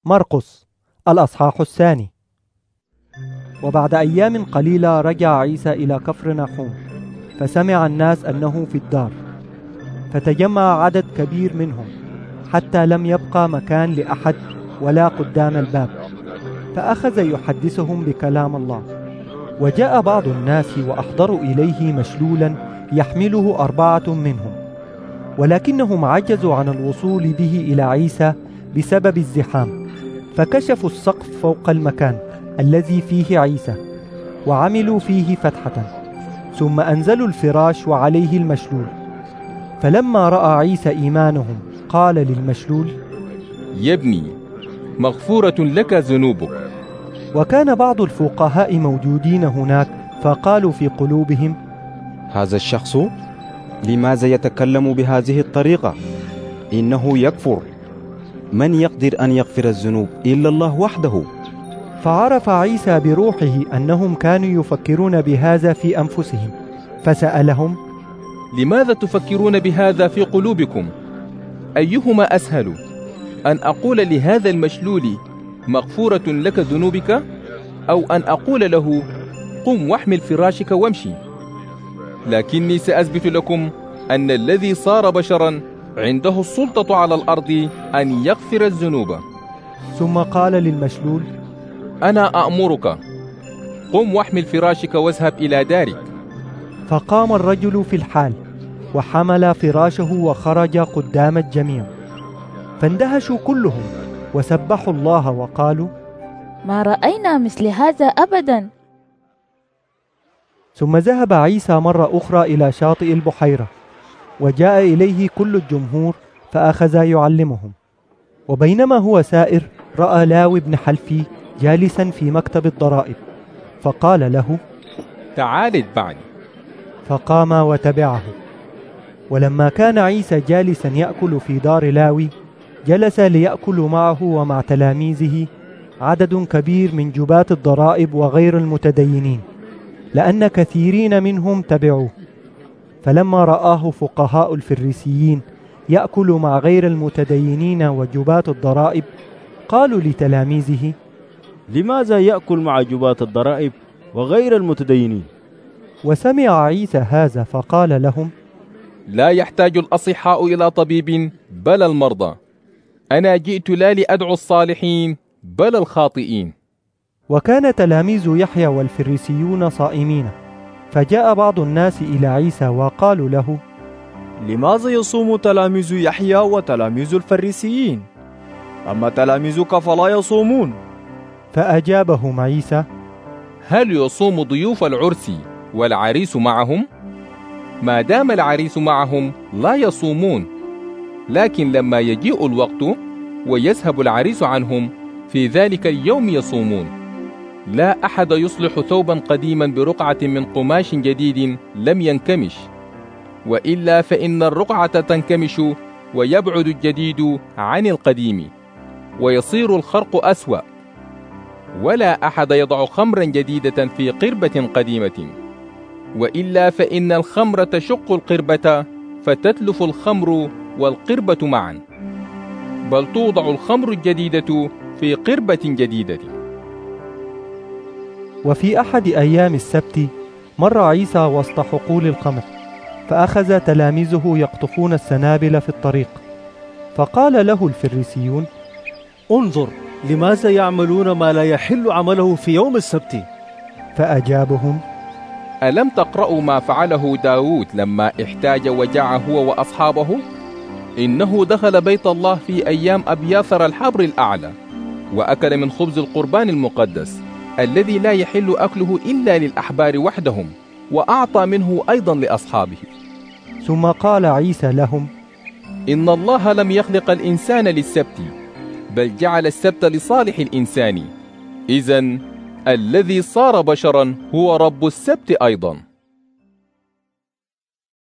مرقس الأصحاح 2. وبعد أيام قليلة رجع عيسى إلى كفرناحوم، فسمع الناس أنه في الدار، فتجمع عدد كبير منهم حتى لم يبقى مكان لأحد ولا قدام الباب، فأخذ يحدثهم بكلام الله. وجاء بعض الناس وأحضروا إليه مشلولا يحمله 4 منهم، ولكنهم عجزوا عن الوصول به إلى عيسى بسبب الزحام، فكشفوا السقف فوق المكان الذي فيه عيسى وعملوا فيه فتحة، ثم أنزلوا الفراش وعليه المشلول. فلما رأى عيسى إيمانهم قال للمشلول: يا ابني، مغفورة لك ذنوبك. وكان بعض الفقهاء موجودين هناك، فقالوا في قلوبهم: هذا الشخص لماذا يتكلم بهذه الطريقة؟ إنه يكفر. من يقدر أن يغفر الذنوب إلا الله وحده؟ فعرف عيسى بروحه أنهم كانوا يفكرون بهذا في أنفسهم، فسألهم: لماذا تفكرون بهذا في قلوبكم؟ أيهما أسهل، أن أقول لهذا المشلول مغفورة لك ذنوبك، أو أن أقول له قم واحمل فراشك وامشي؟ لكني سأثبت لكم أن الذي صار بشرا عنده السلطة على الأرض أن يغفر الذنوب. ثم قال للمشلول: أنا أأمرك، قم واحمل فراشك واذهب إلى دارك. فقام الرجل في الحال وحمل فراشه وخرج قدام الجميع، فاندهشوا كلهم وسبحوا الله وقالوا: ما رأينا مثل هذا أبدا. ثم ذهب عيسى مرة أخرى إلى شاطئ البحيرة، وجاء إليه كل الجمهور فأخذ يعلمهم. وبينما هو سائر رأى لاوي بن حلفي جالسا في مكتب الضرائب، فقال له: تعال اتبعني. فقام وتبعه. ولما كان عيسى جالسا يأكل في دار لاوي، جلس ليأكل معه ومع تلاميذه عدد كبير من جباة الضرائب وغير المتدينين، لأن كثيرين منهم تبعوه. فلما رآه فقهاء الفريسيين يأكل مع غير المتدينين وجباة الضرائب، قالوا لتلاميذه: لماذا يأكل مع جباة الضرائب وغير المتدينين؟ وسمع عيسى هذا فقال لهم: لا يحتاج الأصحاء إلى طبيب بل المرضى. أنا جئت لا لأدعو الصالحين بل الخاطئين. وكان تلاميذ يحيى والفريسيون صائمين، فجاء بعض الناس إلى عيسى وقالوا له: لماذا يصوم تلاميذ يحيى وتلاميذ الفريسيين، أما تلاميذك فلا يصومون؟ فأجابهم عيسى: هل يصوم ضيوف العرس والعريس معهم؟ ما دام العريس معهم لا يصومون، لكن لما يجيء الوقت ويذهب العريس عنهم في ذلك اليوم يصومون. لا أحد يصلح ثوبا قديما برقعة من قماش جديد لم ينكمش، وإلا فإن الرقعة تنكمش ويبعد الجديد عن القديم ويصير الخرق أسوأ. ولا أحد يضع خمرا جديدة في قربة قديمة، وإلا فإن الخمر تشق القربة فتتلف الخمر والقربة معا، بل توضع الخمر الجديدة في قربة جديدة. وفي أحد أيام السبت مر عيسى وسط حقول القمح، فأخذ تلاميذه يقطفون السنابل في الطريق، فقال له الفريسيون: انظر، لماذا يعملون ما لا يحل عمله في يوم السبت؟ فأجابهم: ألم تقرأوا ما فعله داود لما احتاج وجاع هو وأصحابه؟ إنه دخل بيت الله في أيام أبياثر الحبر الأعلى، وأكل من خبز القربان المقدس الذي لا يحل أكله إلا للأحبار وحدهم، وأعطى منه أيضا لأصحابه. ثم قال عيسى لهم: إن الله لم يخلق الإنسان للسبت، بل جعل السبت لصالح الإنسان. إذن الذي صار بشرا هو رب السبت أيضا.